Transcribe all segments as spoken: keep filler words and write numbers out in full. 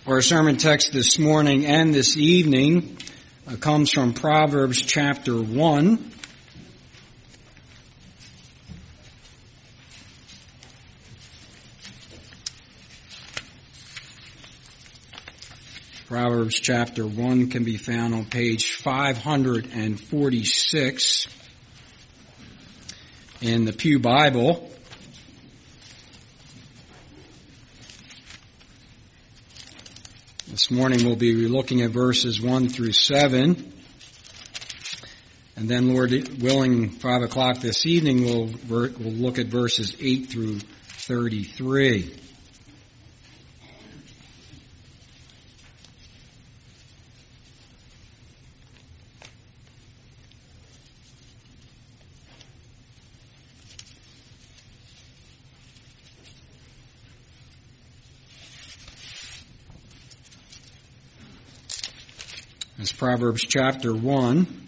Our sermon text this morning and this evening uh, comes from Proverbs chapter one. Proverbs chapter one can be found on page five hundred forty-six in the Pew Bible. This morning we'll be looking at verses one through seven. And then, Lord willing, five o'clock this evening we'll, we'll look at verses eight through thirty-three. It's Proverbs chapter one,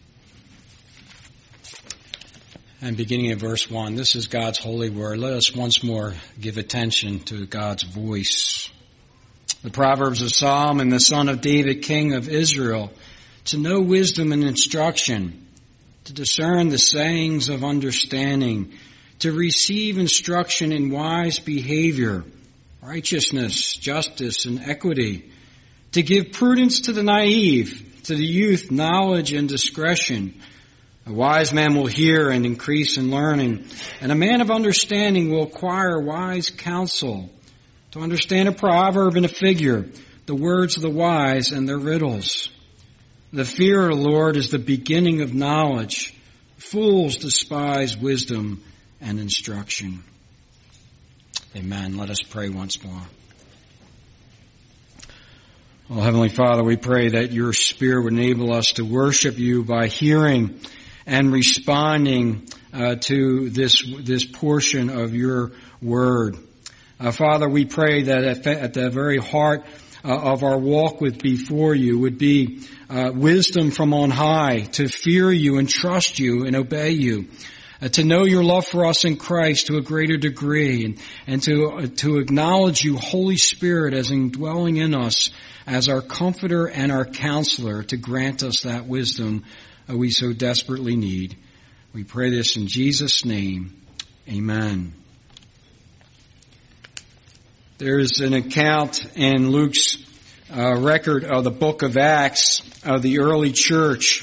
and beginning at verse one. This is God's holy word. Let us once more give attention to God's voice. The Proverbs of Solomon, the son of David, king of Israel, to know wisdom and instruction, to discern the sayings of understanding, to receive instruction in wise behavior, righteousness, justice, and equity, to give prudence to the naive, to the youth knowledge and discretion. A wise man will hear and increase in learning, and a man of understanding will acquire wise counsel. To understand a proverb and a figure, the words of the wise and their riddles. The fear of the Lord is the beginning of knowledge. Fools despise wisdom and instruction. Amen. Let us pray once more. Oh, Heavenly Father, we pray that your Spirit would enable us to worship you by hearing and responding uh, to this this portion of your word. Uh, Father, we pray that at, at the very heart uh, of our walk with before you would be uh, wisdom from on high, to fear you and trust you and obey you. Uh, to know your love for us in Christ to a greater degree, and, and to uh, to acknowledge you, Holy Spirit, as indwelling in us as our comforter and our counselor, to grant us that wisdom uh, we so desperately need. We pray this in Jesus' name. Amen. There's an account in Luke's uh, record of the book of Acts of the early church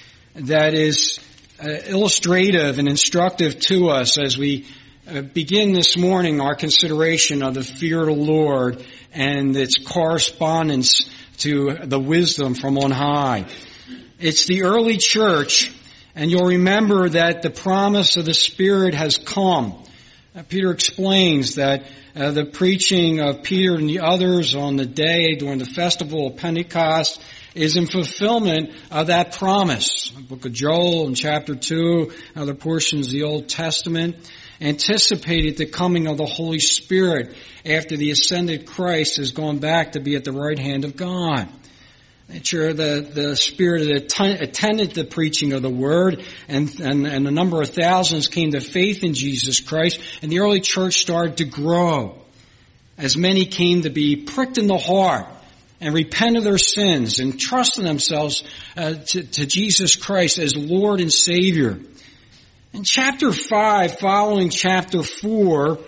that is Uh, illustrative and instructive to us as we uh, begin this morning our consideration of the fear of the Lord and its correspondence to the wisdom from on high. It's the early church, and you'll remember that the promise of the Spirit has come. Uh, Peter explains that uh, the preaching of Peter and the others on the day during the festival of Pentecost is in fulfillment of that promise. The book of Joel in chapter two, other portions of the Old Testament, anticipated the coming of the Holy Spirit after the ascended Christ has gone back to be at the right hand of God. Sure, the, the Spirit that attended the preaching of the Word, and, and, and a number of thousands came to faith in Jesus Christ, and the early church started to grow as many came to be pricked in the heart and repent of their sins and trust in themselves uh, to, to Jesus Christ as Lord and Savior. In chapter five, following chapter four,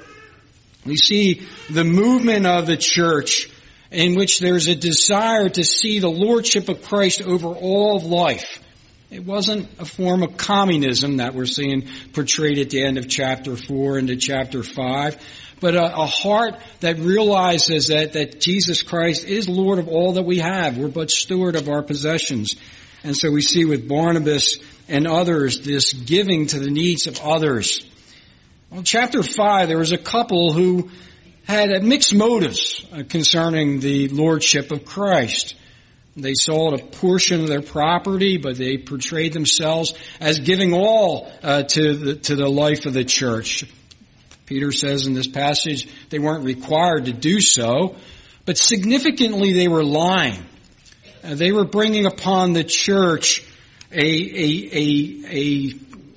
we see the movement of the church in which there's a desire to see the lordship of Christ over all of life. It wasn't a form of communism that we're seeing portrayed at the end of chapter four into chapter five, but a, a heart that realizes that, that Jesus Christ is Lord of all that we have. We're but steward of our possessions. And so we see with Barnabas and others this giving to the needs of others. Well, in chapter five, there was a couple who had mixed motives concerning the lordship of Christ. They sold a portion of their property, but they portrayed themselves as giving all uh, to the to the life of the church. Peter says in this passage they weren't required to do so, but significantly they were lying. Uh, they were bringing upon the church a a a a,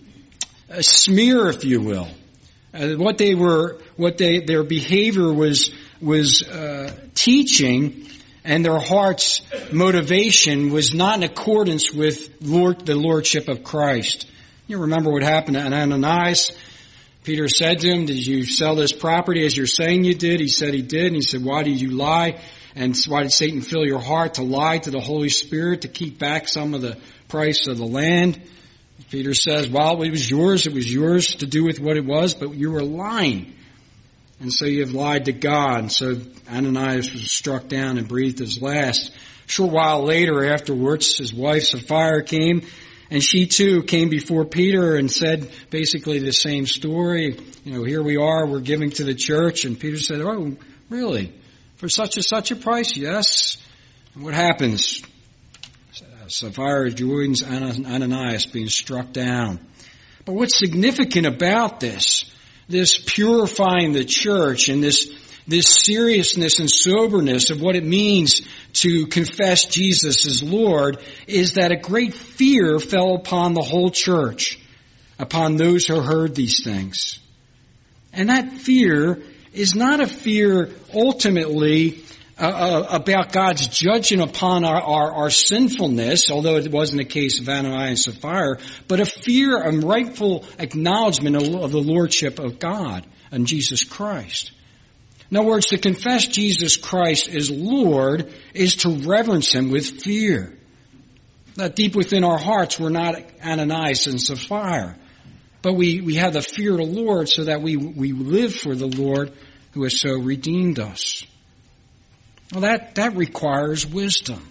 a smear, if you will. Uh, what they were, what they their behavior was was uh, teaching and their heart's motivation was not in accordance with Lord, the Lordship of Christ. You remember what happened to Ananias? Peter said to him, did you sell this property as you're saying you did? He said he did. And he said, why did you lie? And why did Satan fill your heart to lie to the Holy Spirit, to keep back some of the price of the land? Peter says, well, it was yours. It was yours to do with what it was, but you were lying. And so you have lied to God. And so Ananias was struck down and breathed his last. A short while later, afterwards, his wife Sapphira came, and she too came before Peter and said basically the same story. You know, here we are, we're giving to the church. And Peter said, oh, really? For such and such a price? Yes. And what happens? Sapphira joins Ananias being struck down. But what's significant about this, this purifying the church and this, this seriousness and soberness of what it means to confess Jesus as Lord, is that a great fear fell upon the whole church, upon those who heard these things. And that fear is not a fear ultimately uh, uh, about God's judging upon our, our, our sinfulness, although it wasn't the case of Ananias and Sapphira, but a fear and rightful acknowledgement of, of the Lordship of God and Jesus Christ. In other words, to confess Jesus Christ as Lord is to reverence Him with fear. That deep within our hearts, we're not Ananias and Sapphira, but we, we have the fear of the Lord so that we, we live for the Lord who has so redeemed us. Well, that, that requires wisdom.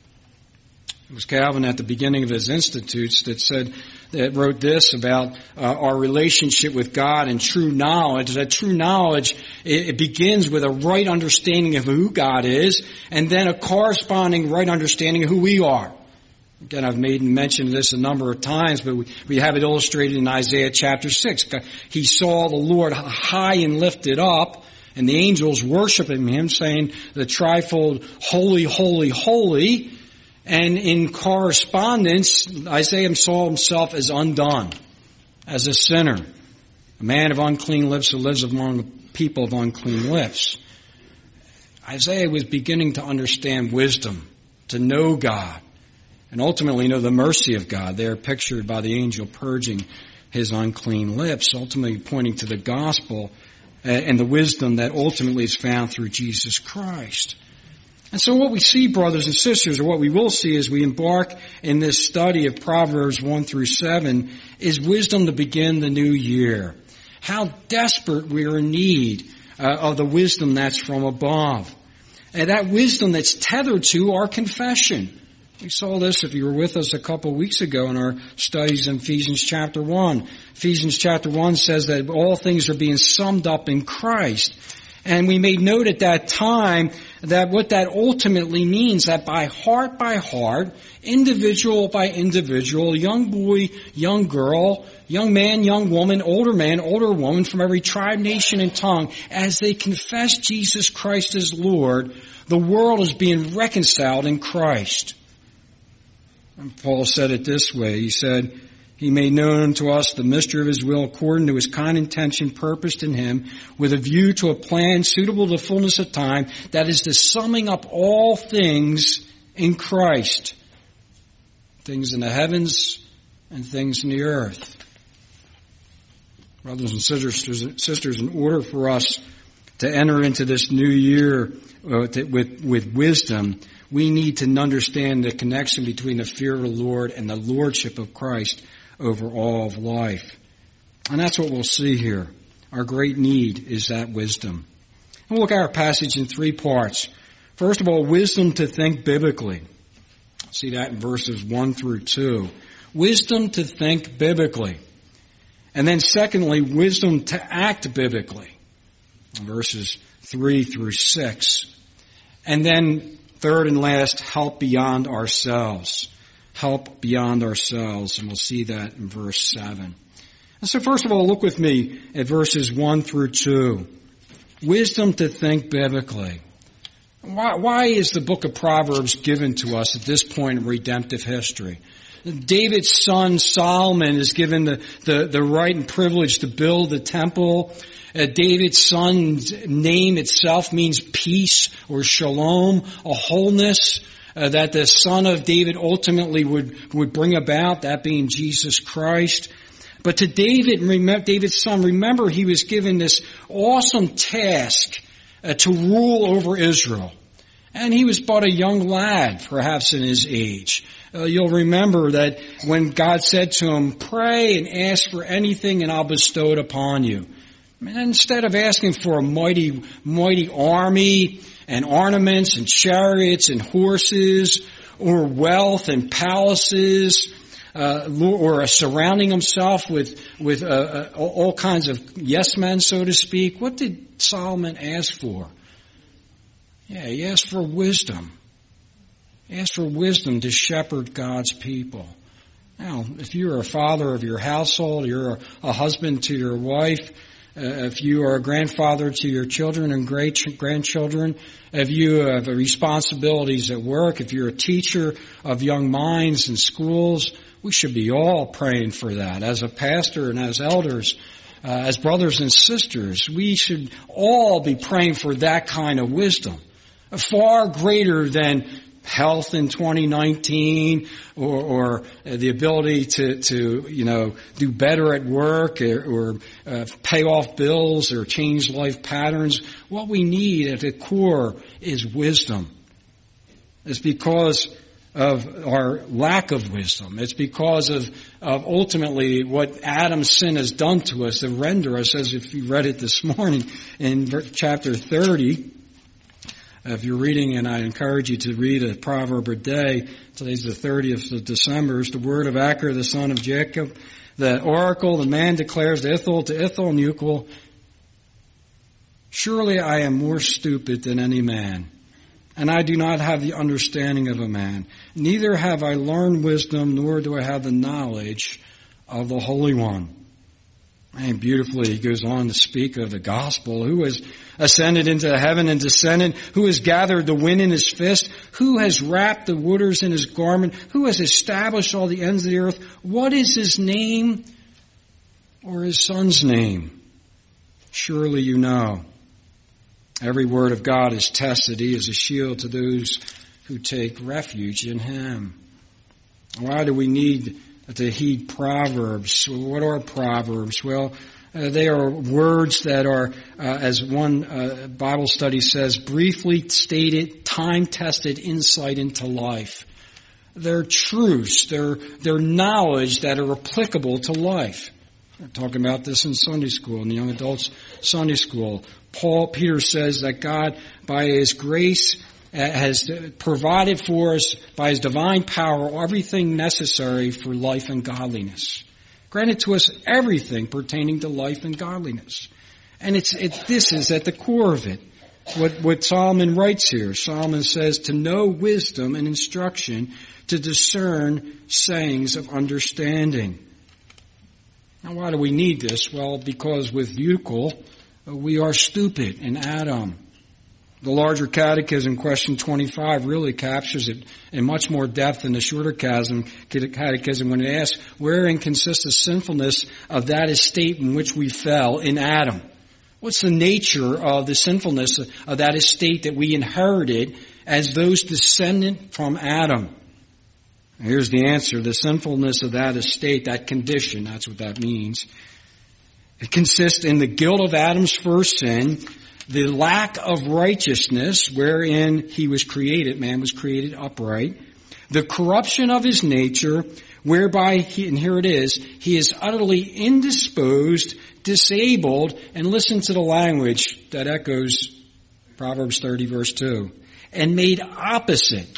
It was Calvin at the beginning of his Institutes that said, that wrote this about uh, our relationship with God and true knowledge. That true knowledge, it, it begins with a right understanding of who God is, and then a corresponding right understanding of who we are. Again, I've made mention of this a number of times, but we, we have it illustrated in Isaiah chapter six. He saw the Lord high and lifted up, and the angels worshiping Him, saying the trifold, holy, holy, holy. And in correspondence, Isaiah saw himself as undone, as a sinner, a man of unclean lips who lives among the people of unclean lips. Isaiah was beginning to understand wisdom, to know God, and ultimately know the mercy of God. They are pictured by the angel purging his unclean lips, ultimately pointing to the gospel and the wisdom that ultimately is found through Jesus Christ. And so what we see, brothers and sisters, or what we will see as we embark in this study of Proverbs one through seven, is wisdom to begin the new year. How desperate we are in need uh, of the wisdom that's from above. And that wisdom that's tethered to our confession. We saw this if you were with us a couple of weeks ago in our studies in Ephesians chapter one. Ephesians chapter one says that all things are being summed up in Christ. And we made note at that time that what that ultimately means, that by heart by heart, individual by individual, young boy, young girl, young man, young woman, older man, older woman, from every tribe, nation, and tongue, as they confess Jesus Christ as Lord, the world is being reconciled in Christ. And Paul said it this way. He said, He made known unto us the mystery of His will according to His kind intention purposed in Him, with a view to a plan suitable to the fullness of time, that is the summing up all things in Christ. Things in the heavens and things in the earth. Brothers and sisters, sisters, in order for us to enter into this new year uh, with, with wisdom, we need to understand the connection between the fear of the Lord and the lordship of Christ over all of life. And that's what we'll see here. Our great need is that wisdom. We'll look at our passage in three parts. First of all, wisdom to think biblically. See that in verses one through two. Wisdom to think biblically. And then secondly, wisdom to act biblically. Verses three through six. And then third and last, help beyond ourselves. Help beyond ourselves, and we'll see that in verse seven. And so first of all, look with me at verses one through two. Wisdom to think biblically. Why, why is the book of Proverbs given to us at this point in redemptive history? David's son Solomon is given the, the, the right and privilege to build the temple. Uh, David's son's name itself means peace or shalom, a wholeness uh, that the son of David ultimately would, would bring about, that being Jesus Christ. But to David, remember, David's son, remember he was given this awesome task uh, to rule over Israel. And he was but a young lad, perhaps in his age. Uh, you'll remember that when God said to him, pray and ask for anything and I'll bestow it upon you. And instead of asking for a mighty, mighty army and ornaments and chariots and horses or wealth and palaces, uh, or uh, surrounding himself with, with uh, uh, all kinds of yes men, so to speak, what did Solomon ask for? Yeah, he asked for wisdom. He asked for wisdom to shepherd God's people. Now, if you're a father of your household, you're a, a husband to your wife, uh, if you are a grandfather to your children and great grandchildren, if you have responsibilities at work, if you're a teacher of young minds in schools, we should be all praying for that. As a pastor and as elders, uh, as brothers and sisters, we should all be praying for that kind of wisdom. Far greater than health in twenty nineteen or, or the ability to, to, you know, do better at work or, or uh, pay off bills or change life patterns. What we need at the core is wisdom. It's because of our lack of wisdom. It's because of, of ultimately what Adam's sin has done to us to render us, as if you read it this morning in chapter thirty. If you're reading, and I encourage you to read a proverb a day, today's the thirtieth of December, it's the word of Achor, the son of Jacob, the oracle, the man declares to Ithel, to Ithel and Ucal, surely I am more stupid than any man, and I do not have the understanding of a man. Neither have I learned wisdom, nor do I have the knowledge of the Holy One. And beautifully he goes on to speak of the gospel. Who has ascended into heaven and descended? Who has gathered the wind in his fist? Who has wrapped the waters in his garment? Who has established all the ends of the earth? What is his name or his son's name? Surely you know. Every word of God is tested. He is a shield to those who take refuge in him. Why do we need to heed Proverbs? What are Proverbs? Well, uh, they are words that are, uh, as one uh, Bible study says, briefly stated, time-tested insight into life. They're truths. They're, they're knowledge that are applicable to life. We're talking about this in Sunday school, in the young adults Sunday school. Paul, Peter says that God, by his grace, has provided for us by his divine power everything necessary for life and godliness. Granted to us everything pertaining to life and godliness. And it's, it, this is at the core of it. What, what Solomon writes here. Solomon says to know wisdom and instruction, to discern sayings of understanding. Now why do we need this? Well, because with Ucal, we are stupid in Adam. The larger catechism, question twenty-five, really captures it in much more depth than the shorter catechism when it asks, wherein consists the sinfulness of that estate in which we fell in Adam? What's the nature of the sinfulness of that estate that we inherited as those descendant from Adam? Here's the answer. The sinfulness of that estate, that condition, that's what that means. It consists in the guilt of Adam's first sin, the lack of righteousness wherein he was created, man was created upright, the corruption of his nature whereby, he, and here it is, he is utterly indisposed, disabled, and listen to the language that echoes Proverbs thirty verse two, and made opposite,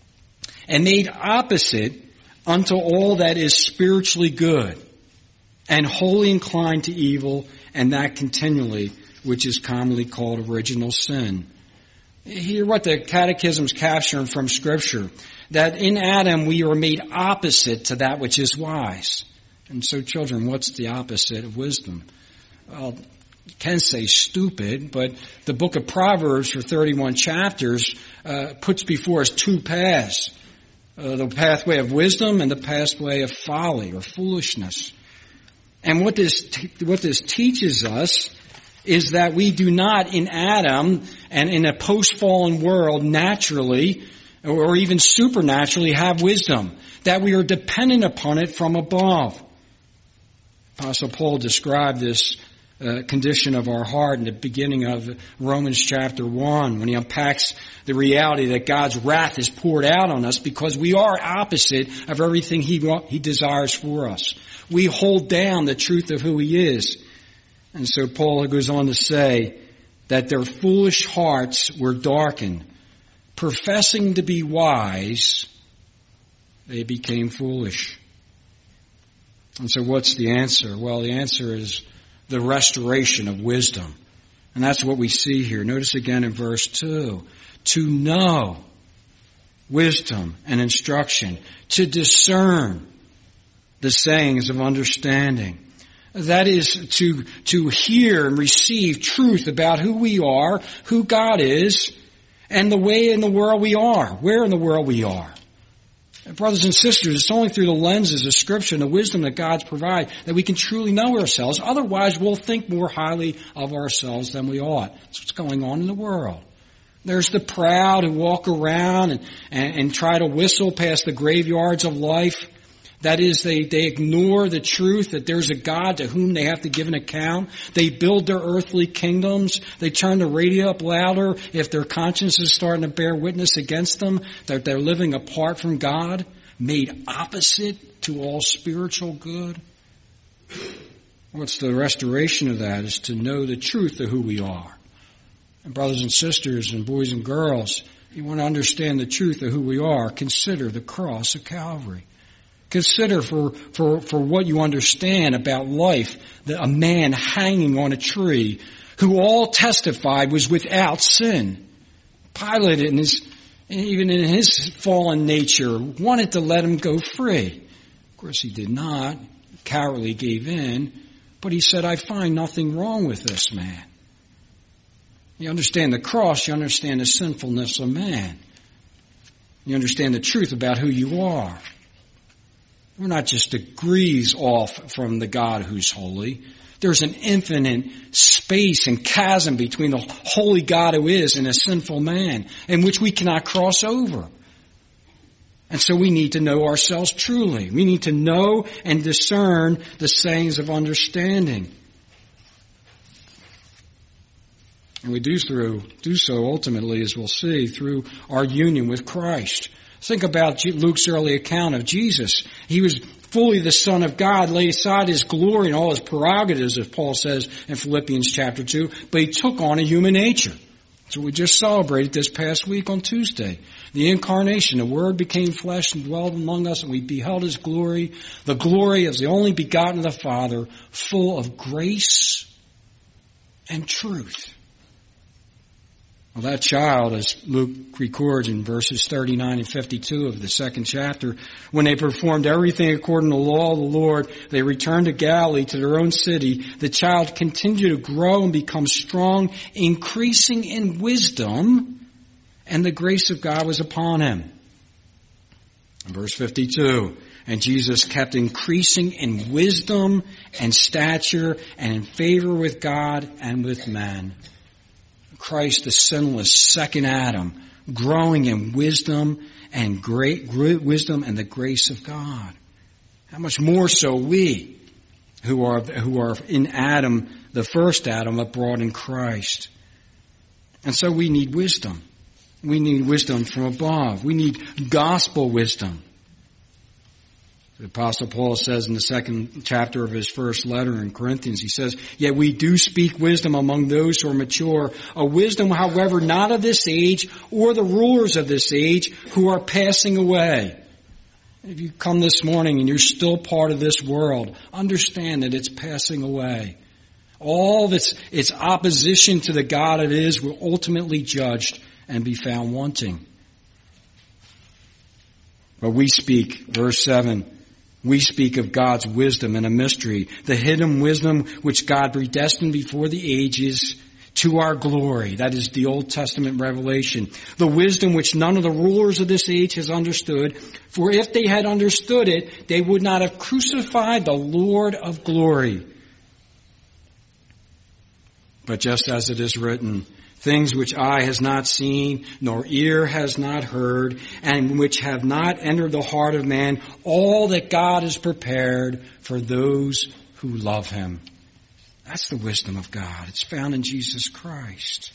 and made opposite unto all that is spiritually good, and wholly inclined to evil, and that continually, which is commonly called original sin. Hear what the catechism's capturing from Scripture, that in Adam we are made opposite to that which is wise. And so, children, what's the opposite of wisdom? Well, you can say stupid, but the book of Proverbs for thirty-one chapters uh, puts before us two paths. Uh, the pathway of wisdom and the pathway of folly or foolishness. And what this, te- what this teaches us is that we do not in Adam and in a post-fallen world naturally or even supernaturally have wisdom, that we are dependent upon it from above. Apostle Paul described this uh, condition of our heart in the beginning of Romans chapter one when he unpacks the reality that God's wrath is poured out on us because we are opposite of everything he, he desires for us. We hold down the truth of who he is. And so Paul goes on to say that their foolish hearts were darkened. Professing to be wise, they became foolish. And so what's the answer? Well, the answer is the restoration of wisdom. And that's what we see here. Notice again in verse two. To know wisdom and instruction. To discern the sayings of understanding. That is to, to hear and receive truth about who we are, who God is, and the way in the world we are, where in the world we are. And brothers and sisters, it's only through the lenses of Scripture and the wisdom that God's provide that we can truly know ourselves. Otherwise, we'll think more highly of ourselves than we ought. That's what's going on in the world. There's the proud who walk around and, and, and try to whistle past the graveyards of life. That is, they, they ignore the truth that there's a God to whom they have to give an account. They build their earthly kingdoms. They turn the radio up louder if their conscience is starting to bear witness against them, that they're living apart from God, made opposite to all spiritual good. What's the restoration of that is to know the truth of who we are. And brothers and sisters and boys and girls, if you want to understand the truth of who we are, consider the cross of Calvary. Consider for, for, for what you understand about life, that a man hanging on a tree who all testified was without sin. Pilate, in his, even in his fallen nature, wanted to let him go free. Of course, he did not. Cowardly gave in. But he said, I find nothing wrong with this man. You understand the cross, you understand the sinfulness of man. You understand the truth about who you are. We're not just degrees off from the God who's holy. There's an infinite space and chasm between the holy God who is and a sinful man, in which we cannot cross over. And so we need to know ourselves truly. We need to know and discern the sayings of understanding. And we do through do so ultimately, as we'll see, through our union with Christ. Think about Luke's early account of Jesus. He was fully the Son of God, laid aside his glory and all his prerogatives, as Paul says in Philippians chapter two, but he took on a human nature. So we just celebrated this past week on Tuesday. The incarnation, the Word became flesh and dwelled among us, and we beheld his glory, the glory of the only begotten of the Father, full of grace and truth. Well, that child, as Luke records in verses thirty-nine and fifty-two of the second chapter, when they performed everything according to the law of the Lord, they returned to Galilee, to their own city. The child continued to grow and become strong, increasing in wisdom, and the grace of God was upon him. In verse fifty-two, and Jesus kept increasing in wisdom and stature and in favor with God and with men. Christ, the sinless second Adam, growing in wisdom and great, great wisdom and the grace of God. How much more so we, who are who are in Adam, the first Adam, abroad in Christ. And so we need wisdom. We need wisdom from above. We need gospel wisdom. The Apostle Paul says in the second chapter of his first letter in Corinthians, he says, yet we do speak wisdom among those who are mature, a wisdom, however, not of this age or the rulers of this age who are passing away. If you come this morning and you're still part of this world, understand that it's passing away. All of its, its opposition to the God it is will ultimately judged and be found wanting. But we speak, verse seven, we speak of God's wisdom and a mystery, the hidden wisdom which God predestined before the ages to our glory. That is the Old Testament revelation. The wisdom which none of the rulers of this age has understood. For if they had understood it, they would not have crucified the Lord of glory. But just as it is written, things which eye has not seen, nor ear has not heard, and which have not entered the heart of man, all that God has prepared for those who love him. That's the wisdom of God. It's found in Jesus Christ.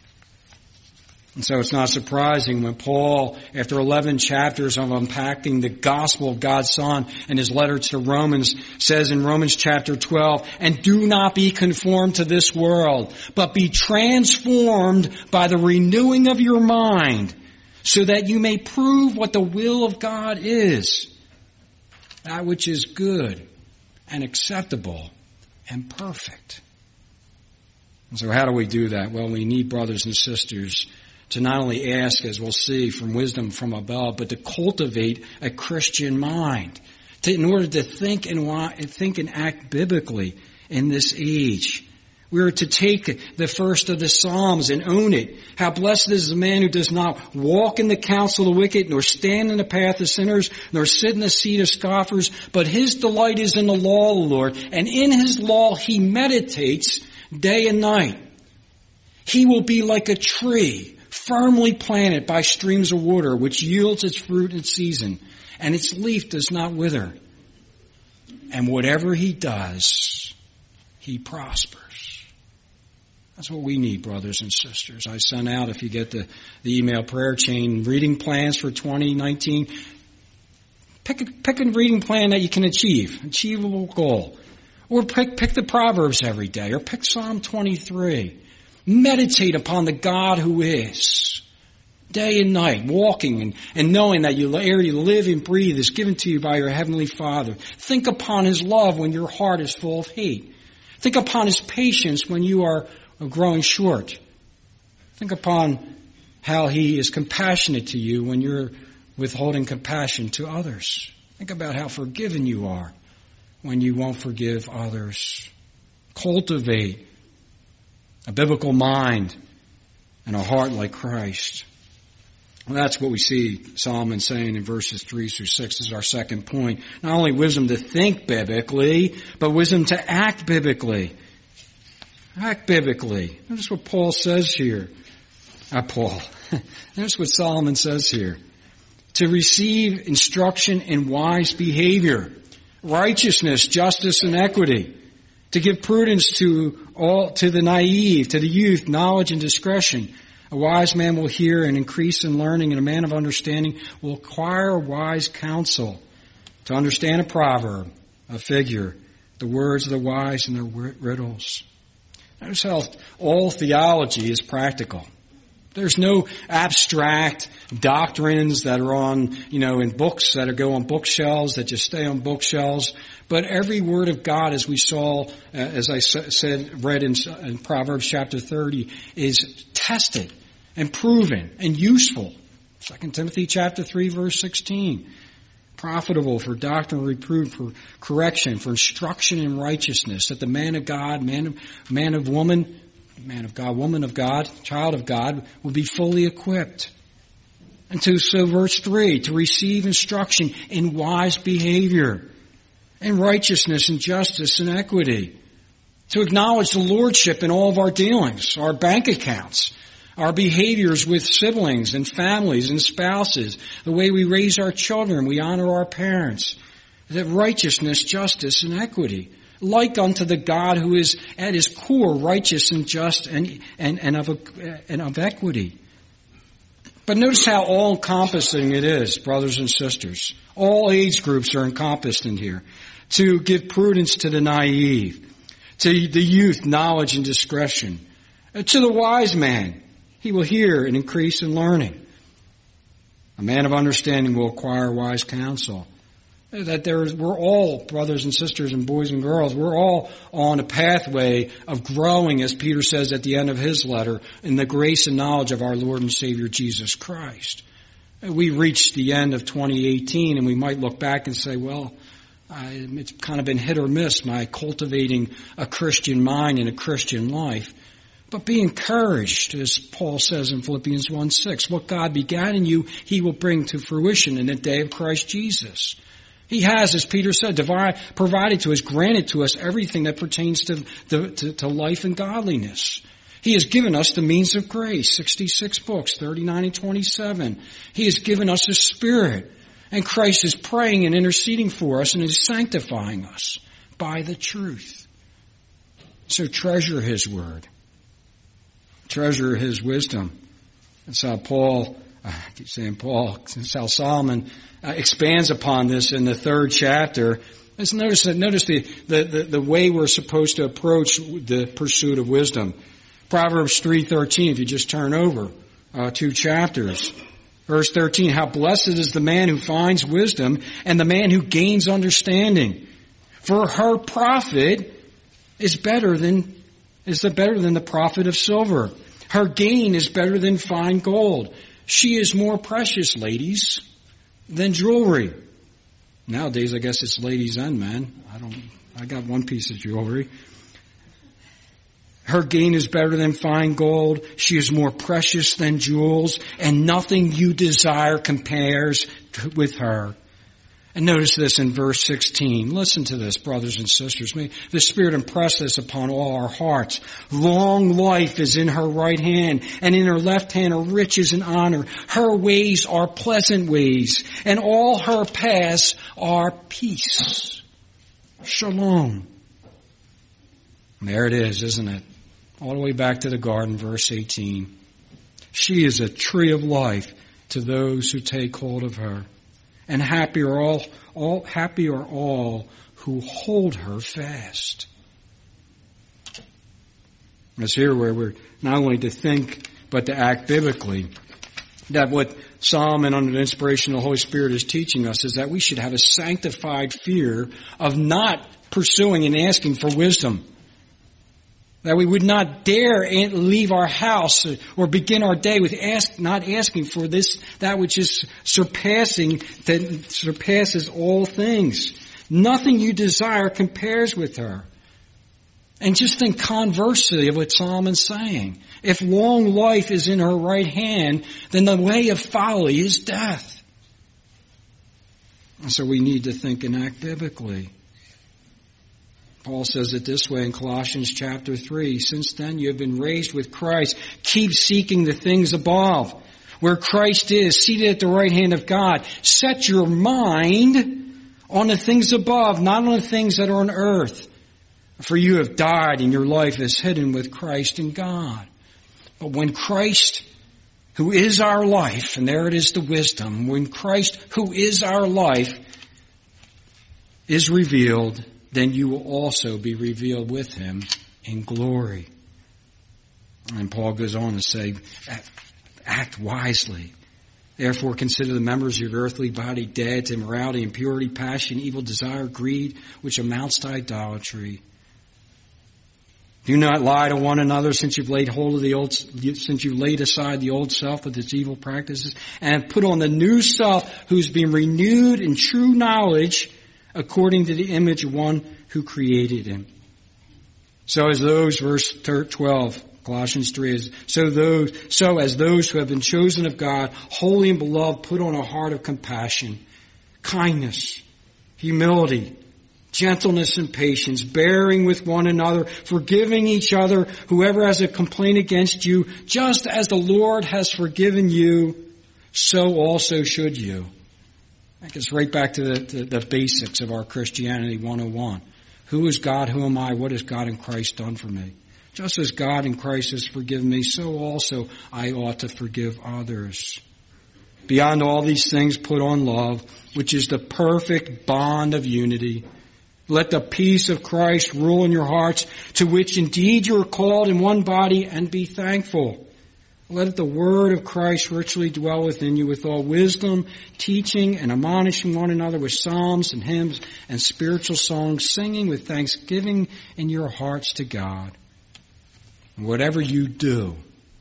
And so it's not surprising when Paul, after eleven chapters of unpacking the gospel of God's Son and his letter to Romans, says in Romans chapter twelve, and do not be conformed to this world, but be transformed by the renewing of your mind, so that you may prove what the will of God is, that which is good and acceptable and perfect. And so how do we do that? Well, we need brothers and sisters to not only ask, as we'll see, from wisdom from above, but to cultivate a Christian mind, to, in order to think and think and act biblically in this age. We are to take the first of the Psalms and own it. How blessed is the man who does not walk in the counsel of the wicked, nor stand in the path of sinners, nor sit in the seat of scoffers, but his delight is in the law of the Lord, and in his law he meditates day and night. He will be like a tree firmly planted by streams of water, which yields its fruit in season, and its leaf does not wither. And whatever he does, he prospers. That's what we need, brothers and sisters. I sent out, if you get the, the email prayer chain, reading plans for twenty nineteen. Pick a, pick a reading plan that you can achieve, achievable goal. Or pick, pick the Proverbs every day, or pick Psalm twenty-three. Meditate upon the God who is, day and night, walking and, and knowing that you, the air you live and breathe is given to you by your Heavenly Father. Think upon his love when your heart is full of hate. Think upon his patience when you are growing short. Think upon how he is compassionate to you when you're withholding compassion to others. Think about how forgiven you are when you won't forgive others. Cultivate a biblical mind and a heart like Christ. Well, that's what we see Solomon saying in verses three through six is our second point. Not only wisdom to think biblically, but wisdom to act biblically. Act biblically. Notice what Paul says here. Uh, Paul. Notice what Solomon says here. To receive instruction in wise behavior, righteousness, justice, and equity. To give prudence to all, to the naive, to the youth, knowledge and discretion. A wise man will hear and increase in learning, and a man of understanding will acquire wise counsel. To understand a proverb, a figure, the words of the wise and their riddles. Notice how all theology is practical. There's no abstract doctrines that are on, you know, in books that are go on bookshelves, that just stay on bookshelves. But every word of God, as we saw, uh, as I said, read in, in Proverbs chapter thirty, is tested and proven and useful. Second Timothy chapter three, verse sixteen. Profitable for doctrine, reproof, for correction, for instruction in righteousness, that the man of God, man of, man of woman, man of God, woman of God, child of God, will be fully equipped. And to, so verse three, to receive instruction in wise behavior, in righteousness and justice and equity. To acknowledge the lordship in all of our dealings, our bank accounts, our behaviors with siblings and families and spouses, the way we raise our children, we honor our parents. That righteousness, justice, and equity. Like unto the God who is at his core righteous and just and, and, and, of, and of equity. But notice how all-encompassing it is, brothers and sisters. All age groups are encompassed in here. To give prudence to the naive. To the youth, knowledge and discretion. To the wise man, he will hear and increase in learning. A man of understanding will acquire wise counsel. That there is, we're all, brothers and sisters and boys and girls, we're all on a pathway of growing, as Peter says at the end of his letter, in the grace and knowledge of our Lord and Savior Jesus Christ. We reached the end of twenty eighteen, and we might look back and say, well, I, it's kind of been hit or miss, my cultivating a Christian mind and a Christian life. But be encouraged, as Paul says in Philippians one six. What God began in you, he will bring to fruition in the day of Christ Jesus. He has, as Peter said, divide, provided to us, granted to us everything that pertains to, to, to, to life and godliness. He has given us the means of grace, sixty-six books, thirty-nine and twenty-seven. He has given us His Spirit. And Christ is praying and interceding for us and is sanctifying us by the truth. So treasure His Word. Treasure His wisdom. That's how Paul, I keep saying Paul, that's how Solomon uh, expands upon this in the third chapter. Let's notice that, notice the, the, the, the way we're supposed to approach the pursuit of wisdom. Proverbs three thirteen, if you just turn over uh, two chapters. Verse thirteen, how blessed is the man who finds wisdom and the man who gains understanding. For her profit is better than is the better than the profit of silver. Her gain is better than fine gold. She is more precious, ladies, than jewelry. Nowadays, I guess it's ladies and men. I don't, I got one piece of jewelry. Her gain is better than fine gold. She is more precious than jewels, and nothing you desire compares to, with her. And notice this in verse sixteen. Listen to this, brothers and sisters. May the Spirit impress this upon all our hearts. Long life is in her right hand, and in her left hand are riches and honor. Her ways are pleasant ways, and all her paths are peace. Shalom. And there it is, isn't it? All the way back to the garden, verse eighteen. She is a tree of life to those who take hold of her. And happy are all, all, happy are all who hold her fast. It's here where we're not only to think, but to act biblically. That what Solomon, under the inspiration of the Holy Spirit, is teaching us is that we should have a sanctified fear of not pursuing and asking for wisdom. That we would not dare leave our house or begin our day with ask, not asking for this, that which is surpassing, that surpasses all things. Nothing you desire compares with her. And just think conversely of what Solomon's saying. If long life is in her right hand, then the way of folly is death. And so we need to think and act biblically. Paul says it this way in Colossians chapter three. Since then you have been raised with Christ. Keep seeking the things above, where Christ is, seated at the right hand of God. Set your mind on the things above, not on the things that are on earth. For you have died and your life is hidden with Christ in God. But when Christ, who is our life, and there it is the wisdom, when Christ, who is our life, is revealed, then you will also be revealed with Him in glory. And Paul goes on to say, act wisely. Therefore consider the members of your earthly body dead to immorality, impurity, passion, evil desire, greed, which amounts to idolatry. Do not lie to one another, since you've laid hold of the old, since you've laid aside the old self with its evil practices, and put on the new self, who's been renewed in true knowledge, according to the image of one who created him. So as those, verse twelve, Colossians three, is, so those, so as those who have been chosen of God, holy and beloved, put on a heart of compassion, kindness, humility, gentleness and patience, bearing with one another, forgiving each other, whoever has a complaint against you, just as the Lord has forgiven you, so also should you. That gets right back to the, the, the basics of our Christianity one oh one. Who is God? Who am I? What has God in Christ done for me? Just as God in Christ has forgiven me, so also I ought to forgive others. Beyond all these things, put on love, which is the perfect bond of unity. Let the peace of Christ rule in your hearts, to which indeed you are called in one body, and be thankful. Let the word of Christ richly dwell within you with all wisdom, teaching and admonishing one another with psalms and hymns and spiritual songs, singing with thanksgiving in your hearts to God. Whatever you do,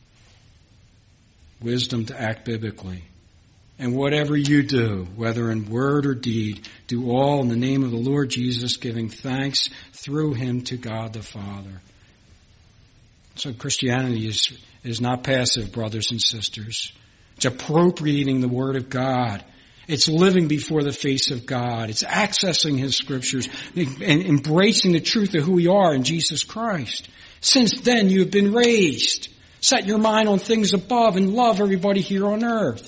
wisdom to act biblically. And whatever you do, whether in word or deed, do all in the name of the Lord Jesus, giving thanks through Him to God the Father. So Christianity is, is not passive, brothers and sisters. It's appropriating the Word of God. It's living before the face of God. It's accessing His Scriptures and embracing the truth of who we are in Jesus Christ. Since then, you have been raised. Set your mind on things above and love everybody here on earth.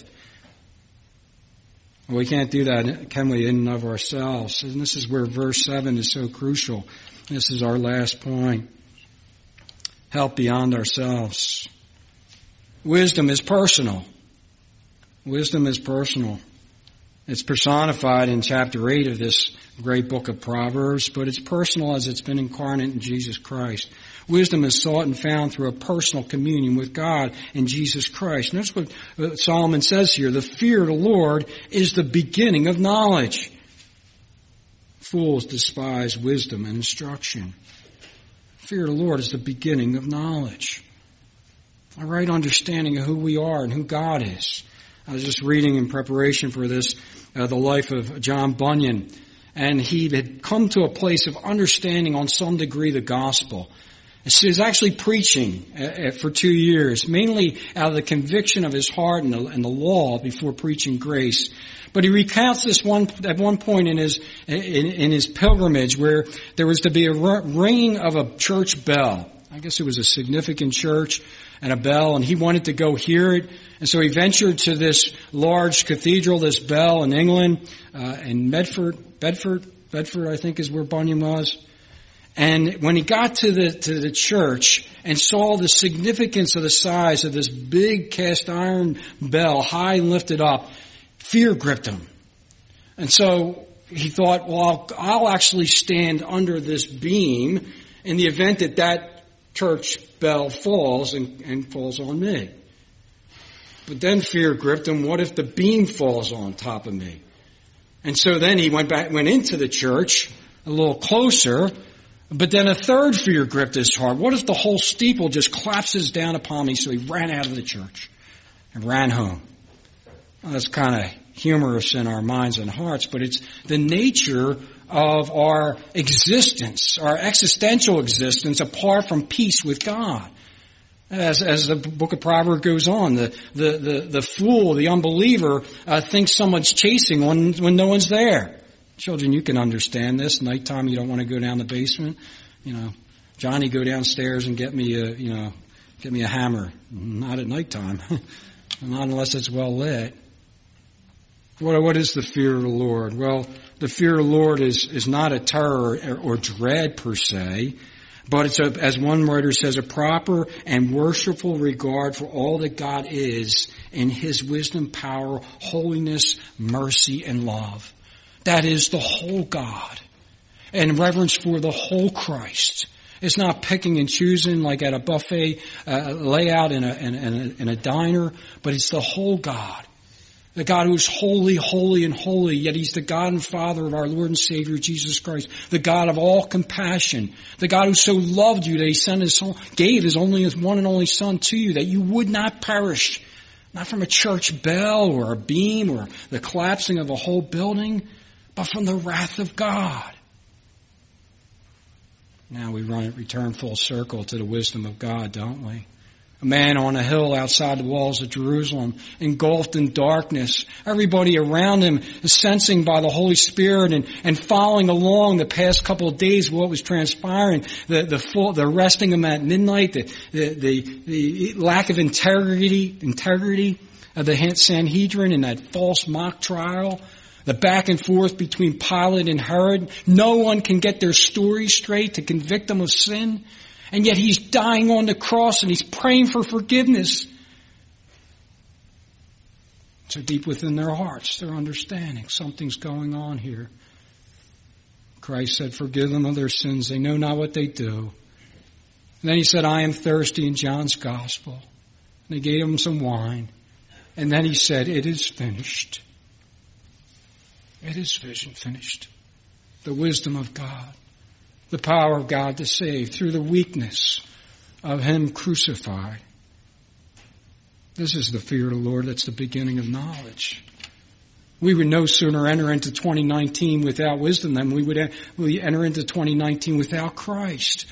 Well, we can't do that, can we, in and of ourselves? And this is where verse seven is so crucial. This is our last point. Help beyond ourselves. Wisdom is personal. Wisdom is personal. It's personified in chapter eight of this great book of Proverbs, but it's personal as it's been incarnate in Jesus Christ. Wisdom is sought and found through a personal communion with God in Jesus Christ. And that's what Solomon says here. The fear of the Lord is the beginning of knowledge. Fools despise wisdom and instruction. Fear of the Lord is the beginning of knowledge. A right understanding of who we are and who God is. I was just reading in preparation for this, uh, the life of John Bunyan, and he had come to a place of understanding on some degree the gospel. He was actually preaching uh, for two years, mainly out of the conviction of his heart and the, and the law before preaching grace. But he recounts this one at one point in his in, in his pilgrimage where there was to be a ringing of a church bell. I guess it was a significant church and a bell, and he wanted to go hear it. And so he ventured to this large cathedral, this bell in England, uh, in Medford, Bedford, Bedford, I think is where Bunyan was. And when he got to the, to the church and saw the significance of the size of this big cast iron bell, high and lifted up, fear gripped him. And so he thought, well, I'll, I'll actually stand under this beam in the event that that church bell falls and, and falls on me. But then fear gripped him. What if the beam falls on top of me? And so then he went back, went into the church a little closer. But then a third fear gripped his heart. What if the whole steeple just collapses down upon me? So he ran out of the church and ran home. Well, that's kind of humorous in our minds and hearts, but it's the nature of our existence, our existential existence apart from peace with God. As, as the book of Proverbs goes on, the, the, the, the fool, the unbeliever, uh, thinks someone's chasing when, when no one's there. Children, you can understand this. Nighttime, you don't want to go down the basement. You know, Johnny, go downstairs and get me a, you know, get me a hammer. Not at nighttime. Not unless it's well lit. What, what is the fear of the Lord? Well, the fear of the Lord is, is not a terror or, or dread per se, but it's, a, as one writer says, a proper and worshipful regard for all that God is in His wisdom, power, holiness, mercy, and love. That is the whole God. And reverence for the whole Christ. It's not picking and choosing like at a buffet uh, layout in a, in, in, a, in a diner, but it's the whole God. The God who is holy, holy, and holy, yet He's the God and Father of our Lord and Savior, Jesus Christ. The God of all compassion. The God who so loved you that He sent His son, gave His only His one and only Son to you, that you would not perish. Not from a church bell or a beam or the collapsing of a whole building, but from the wrath of God. Now we run return full circle to the wisdom of God, don't we? A man on a hill outside the walls of Jerusalem, engulfed in darkness. Everybody around him is sensing by the Holy Spirit and, and following along the past couple of days what was transpiring. The, the full, the arresting him at midnight, the, the, the, the lack of integrity, integrity of the Sanhedrin in that false mock trial. The back and forth between Pilate and Herod. No one can get their story straight to convict them of sin. And yet He's dying on the cross and He's praying for forgiveness. So deep within their hearts, they're understanding something's going on here. Christ said, forgive them of their sins. They know not what they do. And then He said, I am thirsty in John's gospel. And they gave Him some wine. And then He said, it is finished. It is finished. The wisdom of God. The power of God to save through the weakness of Him crucified. This is the fear of the Lord. That's the beginning of knowledge. We would no sooner enter into twenty nineteen without wisdom than we would we enter into twenty nineteen without Christ.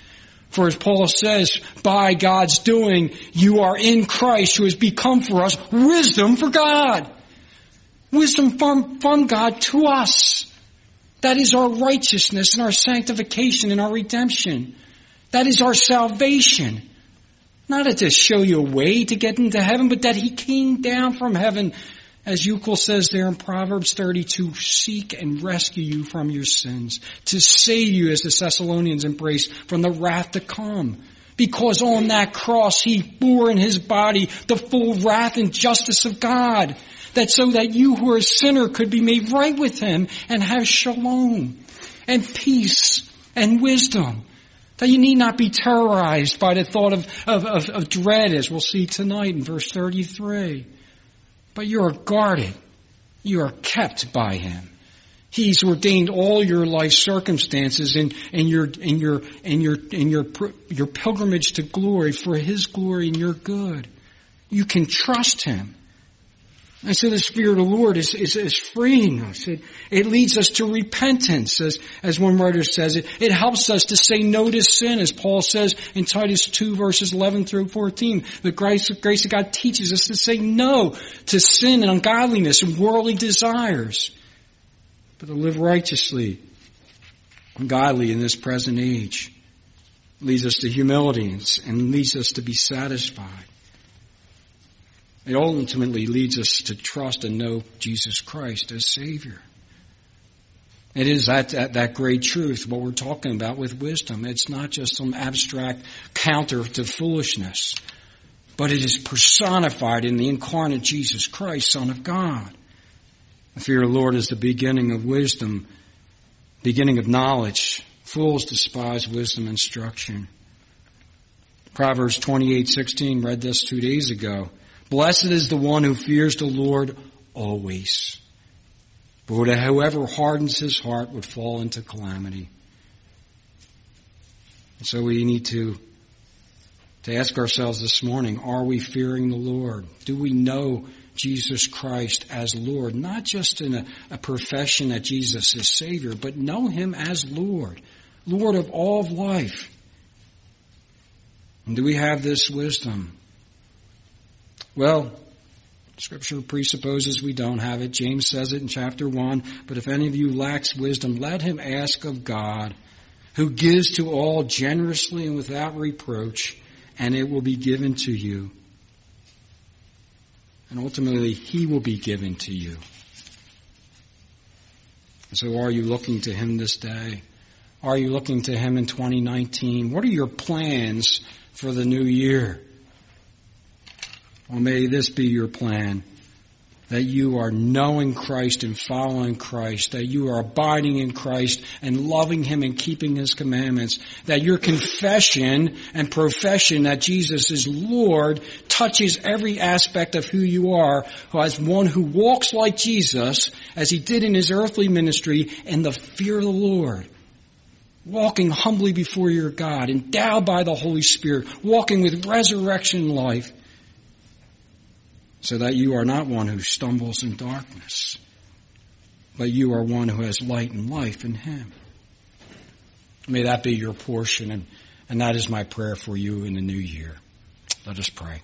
For as Paul says, by God's doing, you are in Christ, who has become for us wisdom for God. Wisdom from, from God to us. That is our righteousness and our sanctification and our redemption. That is our salvation. Not to show you a way to get into heaven, but that He came down from heaven, as Euclid says there in Proverbs thirty-two, seek and rescue you from your sins, to save you, as the Thessalonians embrace, from the wrath to come. Because on that cross He bore in His body the full wrath and justice of God, that so that you who are a sinner could be made right with Him and have shalom and peace and wisdom. That you need not be terrorized by the thought of, of, of, of dread, as we'll see tonight in verse thirty-three. But you are guarded. You are kept by Him. He's ordained all your life circumstances and, and your, and your, and your, and your, your pilgrimage to glory for His glory and your good. You can trust Him. And so the Spirit of the Lord is, is, is freeing us. It, it leads us to repentance, as, as one writer says. It, it helps us to say no to sin, as Paul says in Titus two, verses eleven through fourteen. The grace, grace of God teaches us to say no to sin and ungodliness and worldly desires, but to live righteously and godly in this present age. It leads us to humility and leads us to be satisfied. It ultimately leads us to trust and know Jesus Christ as Savior. It is that, that, that great truth, what we're talking about with wisdom. It's not just some abstract counter to foolishness, but it is personified in the incarnate Jesus Christ, Son of God. The fear of the Lord is the beginning of wisdom, beginning of knowledge. Fools despise wisdom and instruction. Proverbs twenty-eight sixteen, read this two days ago. Blessed is the one who fears the Lord always. But whoever hardens his heart would fall into calamity. And so we need to, to ask ourselves this morning, are we fearing the Lord? Do we know Jesus Christ as Lord? Not just in a, a profession that Jesus is Savior, but know Him as Lord. Lord of all of life. And do we have this wisdom? Well, Scripture presupposes we don't have it. James says it in chapter one. But if any of you lacks wisdom, let him ask of God, who gives to all generously and without reproach, and it will be given to you. And ultimately, He will be given to you. So are you looking to Him this day? Are you looking to Him in twenty nineteen? What are your plans for the new year? Well, may this be your plan, that you are knowing Christ and following Christ, that you are abiding in Christ and loving Him and keeping His commandments, that your confession and profession that Jesus is Lord touches every aspect of who you are, as one who walks like Jesus, as He did in His earthly ministry, in the fear of the Lord. Walking humbly before your God, endowed by the Holy Spirit, walking with resurrection life, so that you are not one who stumbles in darkness, but you are one who has light and life in Him. May that be your portion, and, and that is my prayer for you in the new year. Let us pray.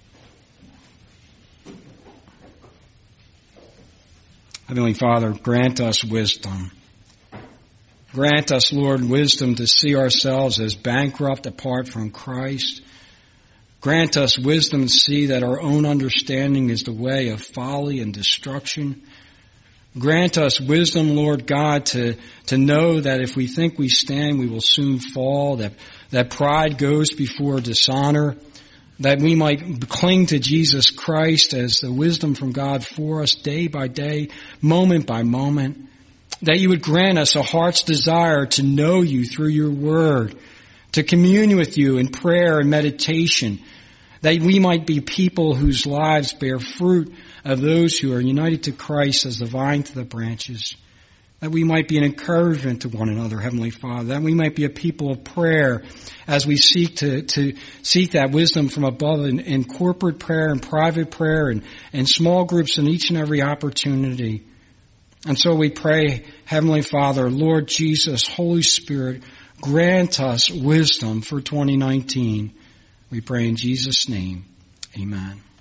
Heavenly Father, grant us wisdom. Grant us, Lord, wisdom to see ourselves as bankrupt apart from Christ. Grant us wisdom to see that our own understanding is the way of folly and destruction. Grant us wisdom, Lord God, to, to know that if we think we stand, we will soon fall, that, that pride goes before dishonor, that we might cling to Jesus Christ as the wisdom from God for us day by day, moment by moment, that you would grant us a heart's desire to know you through your word, to commune with you in prayer and meditation, that we might be people whose lives bear fruit of those who are united to Christ as the vine to the branches, that we might be an encouragement to one another, Heavenly Father, that we might be a people of prayer as we seek to, to seek that wisdom from above in, in corporate prayer and private prayer and, and small groups in each and every opportunity. And so we pray, Heavenly Father, Lord Jesus, Holy Spirit, grant us wisdom for twenty nineteen. We pray in Jesus' name. Amen.